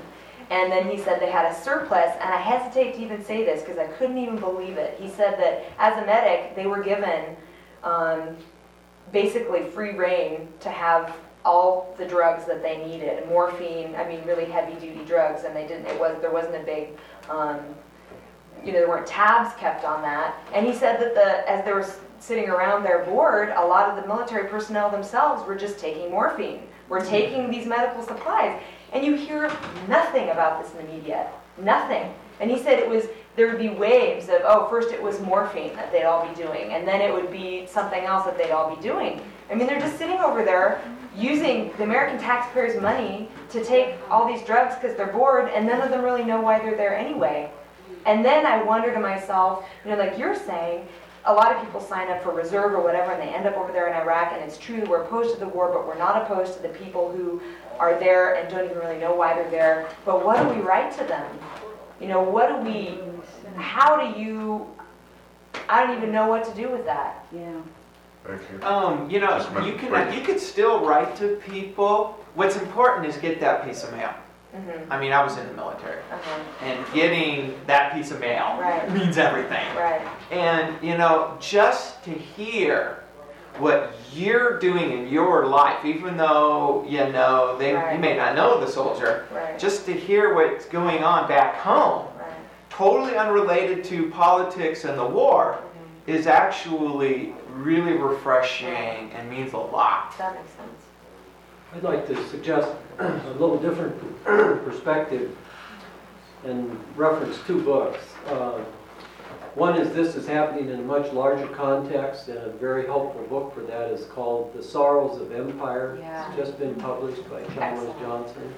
And then he said they had a surplus, and I hesitate to even say this because I couldn't even believe it. He said that as a medic, they were given um, basically free reign to have all the drugs that they needed, morphine, I mean really heavy duty drugs, and they didn't, it was, there wasn't a big, um, you know, there weren't tabs kept on that. And he said that the, as they were sitting around their board, a lot of the military personnel themselves were just taking morphine, were taking these medical supplies. And you hear nothing about this in the media, nothing. And he said it was, there would be waves of, oh, first it was morphine that they'd all be doing, and then it would be something else that they'd all be doing. I mean, they're just sitting over there using the American taxpayers' money to take all these drugs because they're bored, and none of them really know why they're there anyway. And then I wonder to myself, you know, like you're saying, a lot of people sign up for reserve or whatever, and they end up over there in Iraq, and it's true, we're opposed to the war, but we're not opposed to the people who are there and don't even really know why they're there. But what do we write to them? You know, what do we, how do you, I don't even know what to do with that. Yeah. Thank you. Um, you know, Just a you minute, can, wait. you could still write to people. What's important is get that piece of mail. Mm-hmm. I mean, I was in the military, Uh-huh. and getting that piece of mail Right. means everything. Right. And, you know, just to hear what you're doing in your life, even though, you know, they Right. you may not know the soldier, Right. just to hear what's going on back home, Right. totally unrelated to politics and the war, Mm-hmm. is actually really refreshing and means a lot. That makes sense. I'd like to suggest a little different perspective and reference two books. Uh, One is This Is Happening in a Much Larger Context, and a very helpful book for that is called The Sorrows of Empire. Yeah. It's just been published by Chalmers Excellent. Johnson.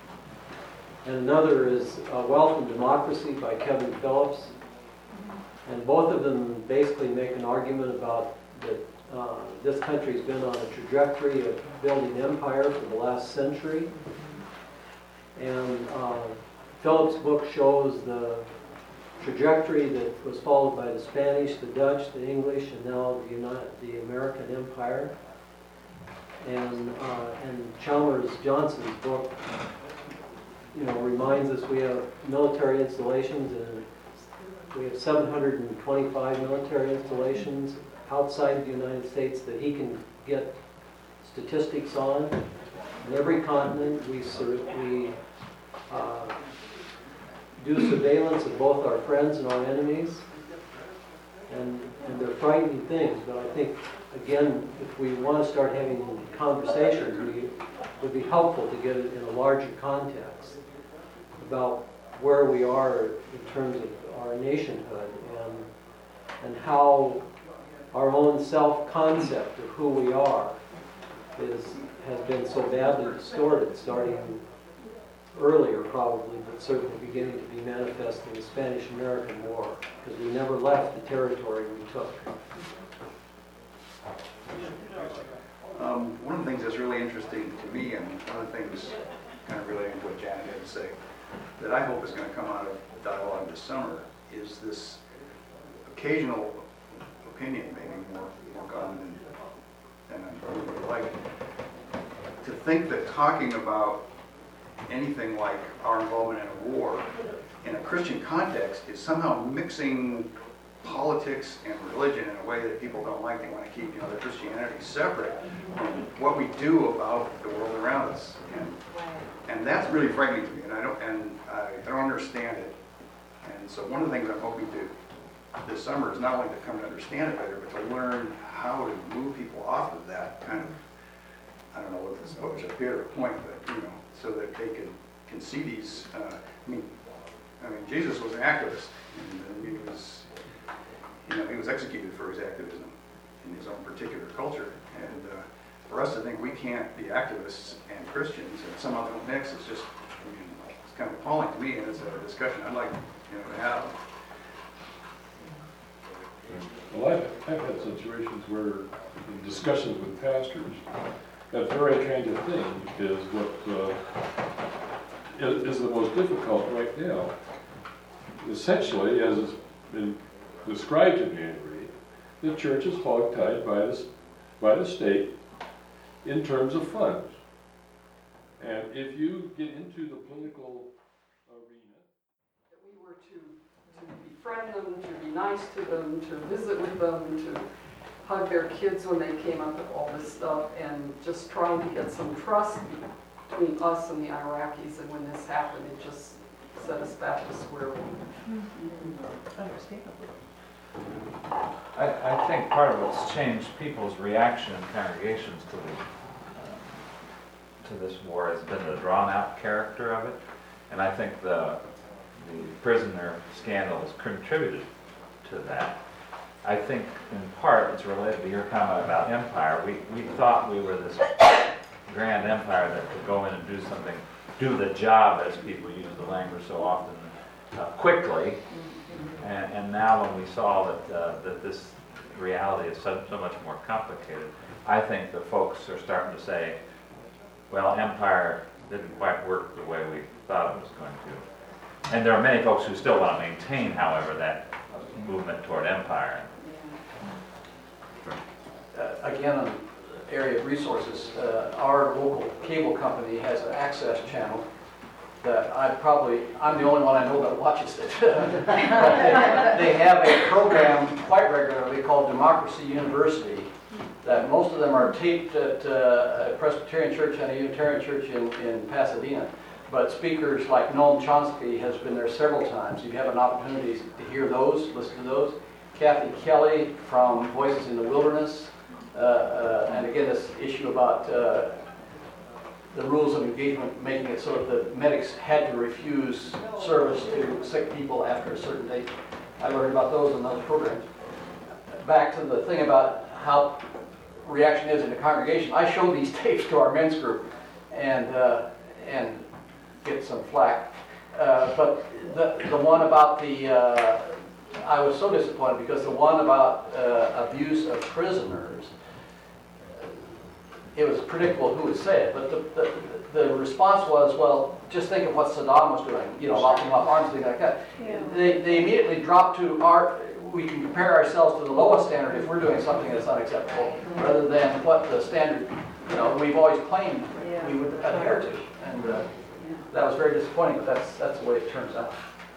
And another is uh, Wealth and Democracy by Kevin Phillips. And both of them basically make an argument about that uh, this country's been on a trajectory of building empire for the last century. And uh, Phillips' book shows the trajectory that was followed by the Spanish, the Dutch, the English, and now the United, the American Empire. And uh, and Chalmers Johnson's book, you know, reminds us we have military installations, and we have seven hundred twenty-five military installations outside the United States that he can get statistics on. In every continent, we sur- we uh, do surveillance of both our friends and our enemies, and and they're frightening things. But I think, again, if we want to start having conversations, we, it would be helpful to get it in a larger context about where we are in terms of our nationhood, and and how our own self-concept of who we are is has been so badly distorted, starting earlier probably, but certainly beginning to be manifest in the Spanish-American War, because we never left the territory we took. Um, one of the things that's really interesting to me, and one of the things kind of relating to what Janet had to say, that I hope is going to come out of dialogue this summer, is this occasional opinion, maybe more, more common than, than I would like, to think that talking about anything like our involvement in a war in a Christian context is somehow mixing politics and religion in a way that people don't like. They want to keep, you know, their Christianity separate from what we do about the world around us. And, and that's really frightening to me, and I don't, and I, I don't understand it. And so one of the things I'm hoping to this summer is not only to come to understand it better, but to learn how to move people off of that kind of, I don't know what this, what was up here to point, but, you know, so that they can, can see these, uh, I mean, I mean, Jesus was an activist, and he was, you know, he was executed for his activism in his own particular culture. And uh, for us to think we can't be activists and Christians and somehow don't mix is just, I mean, it's kind of appalling to me, and it's a discussion I'd like, you know, to have. Well, I've, I've had situations where in discussions with pastors, that very kind of thing is what uh, is, is the most difficult right now. Essentially, as it's been described to me, the church is hogtied by the, by the state in terms of funds. And if you get into the political arena. That we were to, to befriend them, to be nice to them, to visit with them, to hug their kids when they came up with all this stuff, and just trying to get some trust between us and the Iraqis. And when this happened, it just set us back to square one. Understandable. I, I think part of what's changed people's reaction in congregations to the, uh, to this war has been the drawn-out character of it, and I think the the prisoner scandal has contributed to that. I think in part it's related to your comment about empire. We we thought we were this grand empire that could go in and do something, do the job, as people use the language so often, uh, quickly. And, and now when we saw that uh, that this reality is so, so much more complicated, I think the folks are starting to say, well, empire didn't quite work the way we thought it was going to. And there are many folks who still want to maintain, however, that movement toward empire. Uh, again, on the area of resources, uh, our local cable company has an access channel that I probably, I'm the only one I know that watches it. But they, they have a program quite regularly called Democracy University, that most of them are taped at uh, a Presbyterian church and a Unitarian church in, in Pasadena. But speakers like Noam Chomsky has been there several times. You have an opportunity to hear those, listen to those. Kathy Kelly from Voices in the Wilderness. Uh, uh, and again, this issue about uh, the rules of engagement, making it so that the medics had to refuse service to sick people after a certain date. I learned about those in those programs. Back to the thing about how reaction is in the congregation. I show these tapes to our men's group and uh, and get some flack. Uh, but the the one about the uh, I was so disappointed because the one about uh, abuse of prisoners, it was predictable who would say it, but the, the, the response was, well, just think of what Saddam was doing, you know, locking up arms, things like that. Yeah. They, they immediately dropped to our, we can compare ourselves to the lowest standard if we're doing something that's unacceptable, rather than what the standard, you know, we've always claimed Yeah. we would adhere to. And uh, that was very disappointing, but that's, that's the way it turns out.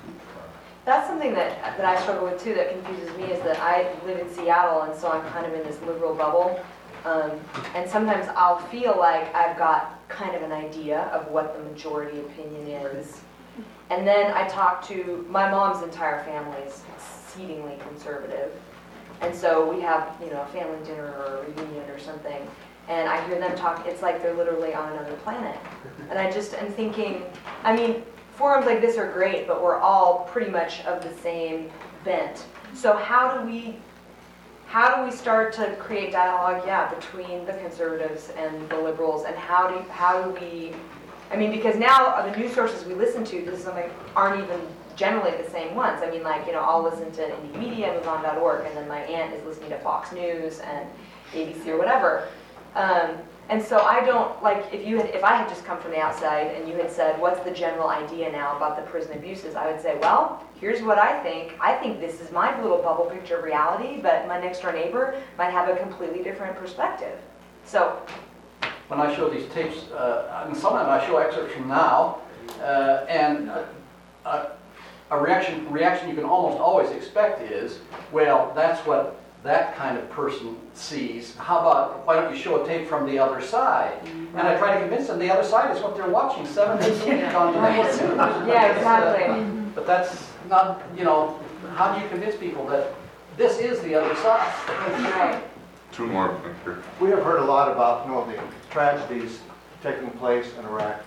That's something that, that I struggle with too, that confuses me, is that I live in Seattle, and so I'm kind of in this liberal bubble. Um, and sometimes I'll feel like I've got kind of an idea of what the majority opinion is. And then I talk to, my mom's entire family is exceedingly conservative. And so we have, you know, a family dinner or a reunion or something, and I hear them talk, it's like they're literally on another planet. And I just am thinking, I mean, forums like this are great, but we're all pretty much of the same bent. So how do we how do we start to create dialogue, yeah, between the conservatives and the liberals, and how do how do we, I mean, because now the news sources we listen to, this is something, aren't even generally the same ones. I mean, like, you know, I'll listen to Indie Media and move on dot org, and then my aunt is listening to Fox News and A B C or whatever. Um, And so I don't, like, if you had, if I had just come from the outside and you had said, what's the general idea now about the prison abuses, I would say, well, here's what I think. I think this is my little bubble picture of reality, but my next door neighbor might have a completely different perspective. So. When I show these tapes, uh, and sometimes I show excerpts from now, uh, and uh, uh, a reaction, reaction you can almost always expect is, well, that's what that kind of person sees. How about, why don't you show a tape from the other side? And I try to convince them the other side is what they're watching seven days a week on the news. Yeah, exactly. Uh, but that's not, you know, how do you convince people that this is the other side? Right. Two more. Here. We have heard a lot about, you know, the tragedies taking place in Iraq.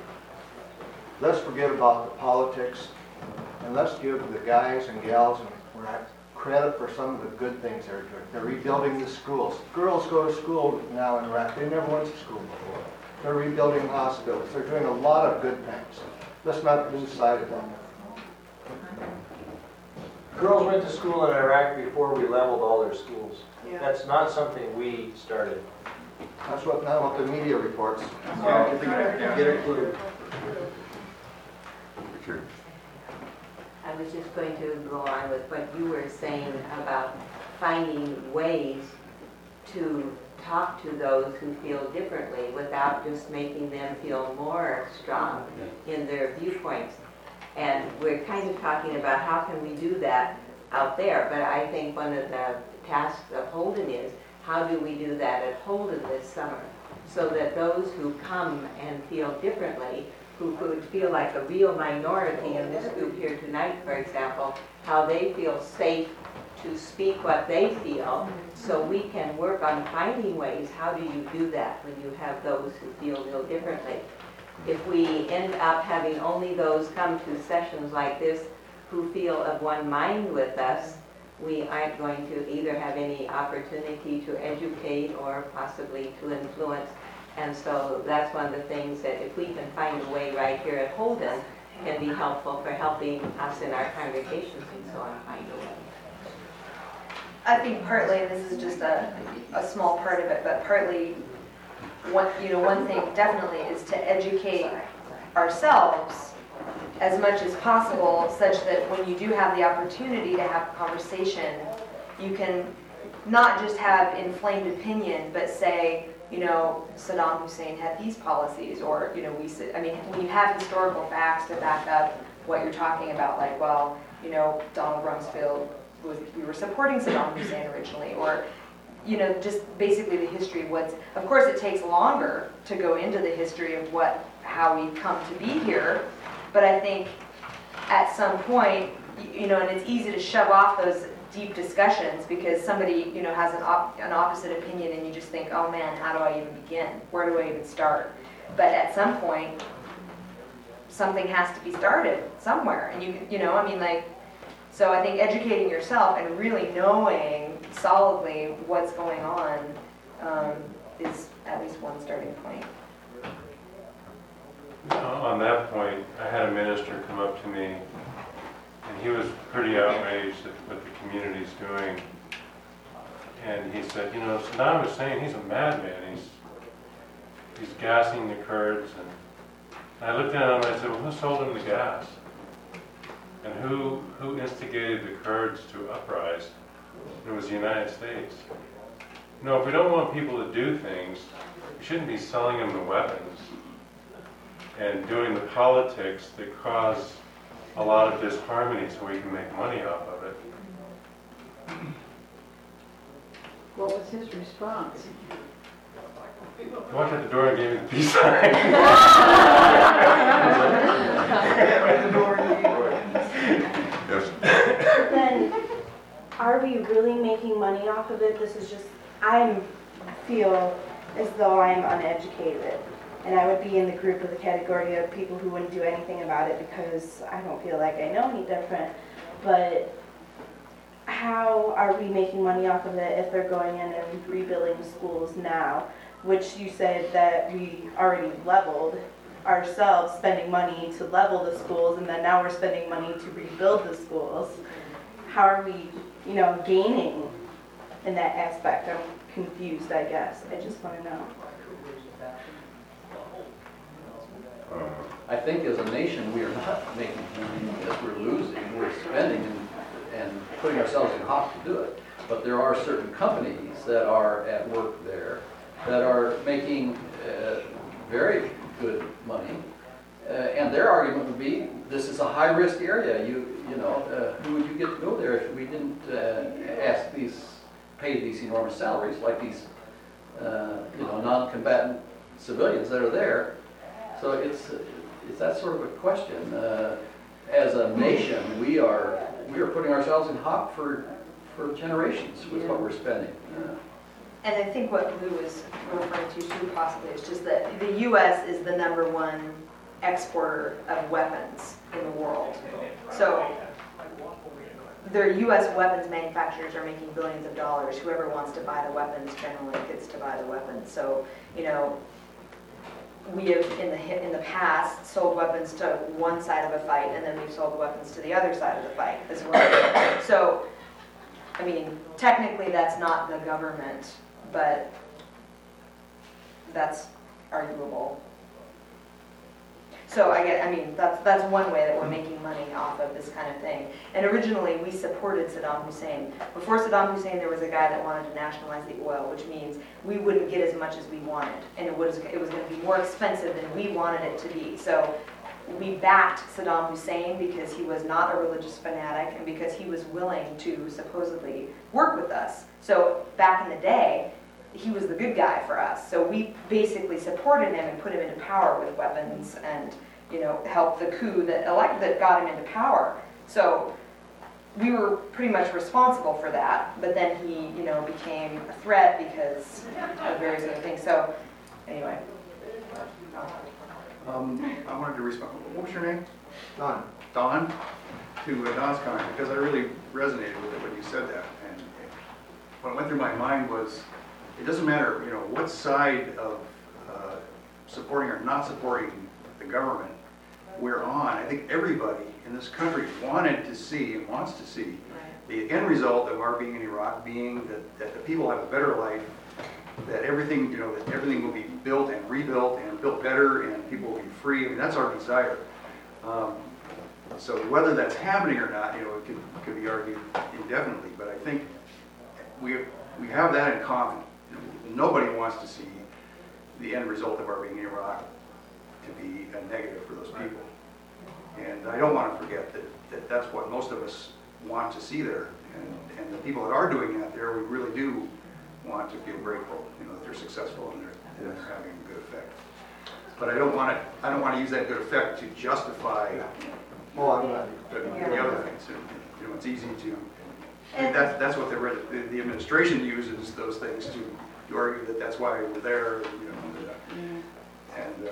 Let's forget about the politics, and let's give the guys and gals in Iraq credit for some of the good things they're doing. They're rebuilding the schools. Girls go to school now in Iraq. They never went to school before. They're rebuilding hospitals. They're doing a lot of good things. Let's not lose sight of that. Girls went to school in Iraq before we leveled all their schools. Yeah. That's not something we started. That's what, not what the media reports. Yeah, get it included. Here. I was just going to go on with what you were saying about finding ways to talk to those who feel differently without just making them feel more strong in their viewpoints. And we're kind of talking about how can we do that out there, but I think one of the tasks of Holden is, how do we do that at Holden this summer? So that those who come and feel differently, who would feel like a real minority in this group here tonight, for example, how they feel safe to speak what they feel, so we can work on finding ways, how do you do that when you have those who feel no differently? If we end up having only those come to sessions like this who feel of one mind with us, we aren't going to either have any opportunity to educate or possibly to influence. And so that's one of the things that if we can find a way right here at Holden, can be helpful for helping us in our congregations and so on find a way. I think partly, and this is just a, a small part of it, but partly, one, you know, one thing definitely is to educate ourselves as much as possible, such that when you do have the opportunity to have a conversation, you can not just have inflamed opinion, but say, you know, Saddam Hussein had these policies, or, you know, we, I mean, when you have historical facts to back up what you're talking about, like, well, you know, Donald Rumsfeld was, we were supporting Saddam Hussein originally, or, you know, just basically the history of what's, of course it takes longer to go into the history of what, how we come to be here, but I think at some point, you know, and it's easy to shove off those deep discussions because somebody, you know, has an, op an opposite opinion and you just think, oh man, how do I even begin? Where do I even start? But at some point, something has to be started somewhere, and you, you know, I mean, like, so I think educating yourself and really knowing solidly what's going on um, is at least one starting point. On that point, I had a minister come up to me, and he was pretty outraged at what the community's doing. And he said, you know, Saddam Hussein, he's a madman. He's he's gassing the Kurds. And, and I looked at him and I said, well, who sold him the gas? And who who instigated the Kurds to uprise? It was the United States. You know, if we don't want people to do things, we shouldn't be selling them the weapons and doing the politics that cause a lot of disharmony so we can make money off of it. What was his response? He walked out the door and gave me the peace sign. Yes. Then, are we really making money off of it? This is just, I feel as though I'm uneducated. And I would be in the group of the category of people who wouldn't do anything about it because I don't feel like I know any different. But how are we making money off of it if they're going in and rebuilding schools now, which you said that we already leveled ourselves, spending money to level the schools, and then now we're spending money to rebuild the schools. How are we, you know, gaining in that aspect? I'm confused, I guess. I just want to know. I think as a nation, we are not making money as we're losing. We're spending and, and putting ourselves in hock to do it. But there are certain companies that are at work there that are making uh, very good money. Uh, and their argument would be, this is a high-risk area. You, you know, uh, who would you get to go there if we didn't uh, ask these, pay these enormous salaries like these, uh, you know, non-combatant civilians that are there? So it's it's that sort of a question. Uh, as a nation, we are we are putting ourselves in hock for for generations with what we're spending. Uh, And I think what Lou was referring to too possibly is just that the U S is the number one exporter of weapons in the world. So their U S weapons manufacturers are making billions of dollars. Whoever wants to buy the weapons generally gets to buy the weapons. So, you know, we have in the in the past sold weapons to one side of a fight, and then we've sold weapons to the other side of the fight as well. So, I mean, technically that's not the government, but that's arguable. So I get, I mean, that's that's one way that we're making money off of this kind of thing. And originally we supported Saddam Hussein. Before Saddam Hussein, there was a guy that wanted to nationalize the oil, which means we wouldn't get as much as we wanted, and it was it was going to be more expensive than we wanted it to be. So we backed Saddam Hussein because he was not a religious fanatic and because he was willing to supposedly work with us. So back in the day, he was the good guy for us. So we basically supported him and put him into power with weapons and, you know, helped the coup that elect that got him into power. So we were pretty much responsible for that. But then he, you know, became a threat because of various other things. So anyway. Um, I wanted to respond. What was your name? Don. Don? To uh, Don's comment, because I really resonated with it when you said that. And what went through my mind was, it doesn't matter, you know, what side of uh, supporting or not supporting the government we're on. I think everybody in this country wanted to see and wants to see the end result of our being in Iraq being that, that the people have a better life, that everything, you know, that everything will be built and rebuilt and built better and people will be free. I mean, that's our desire. Um, so whether that's happening or not, you know, it could, could be argued indefinitely, but I think we, we have that in common. Nobody wants to see the end result of our being in Iraq to be a negative for those people. And I don't want to forget that, that that's what most of us want to see there. And, and the people that are doing that there, we really do want to feel grateful, you know, that they're successful and they're, and they're having a good effect. But I don't want to, I don't want to use that good effect to justify Oh, I'm not. the, the other things. You know, it's easy to, I mean, that's, that's what the, the, the administration uses those things to, to argue that that's why we're there, you know, and, and uh,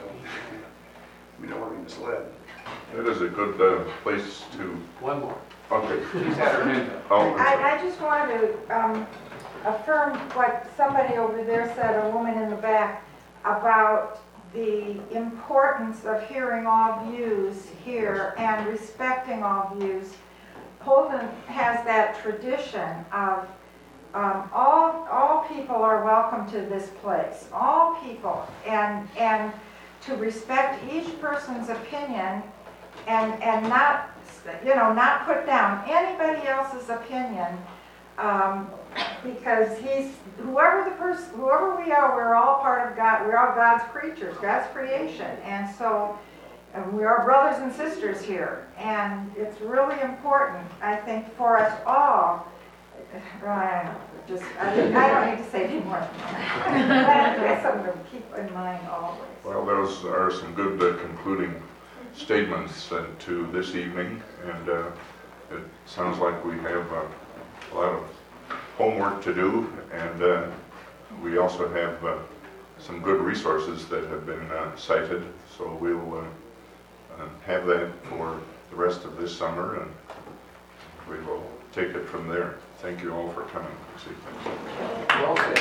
we don't want to be misled. That is a good uh, place to... One more. Okay. She's had her hand up. Oh, I'm sorry. I, I just want to um, affirm what somebody over there said, a woman in the back, about the importance of hearing all views here and respecting all views. Holden has that tradition of um, all, all people are welcome to this place, all people, and, and to respect each person's opinion and, and not, you know, not put down anybody else's opinion, um, because he's, whoever the person, whoever we are, we're all part of God, we're all God's creatures, God's creation, and so and we are brothers and sisters here, and it's really important, I think, for us all. Uh, just, I, I don't need to say any more. But that's something to keep in mind always. Well, those are some good uh, concluding statements uh, to this evening, and uh, it sounds like we have uh, a lot of homework to do, and uh, we also have uh, some good resources that have been uh, cited, so we'll uh, uh, have that for the rest of this summer, and we will take it from there. Thank you all for coming this evening. Well said.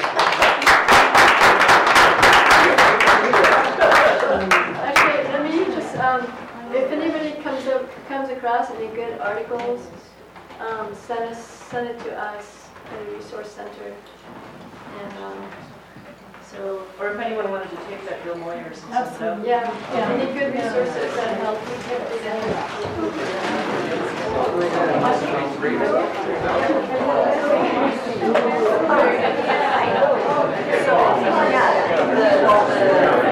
Actually, let me just, um, if anybody comes up, comes across any good articles, um, send us, send it to us at the Resource Center. And um, so, Or if anyone wanted to take that Bill Moyers and send it out. yeah, yeah, any good resources that help. So, yeah, the, the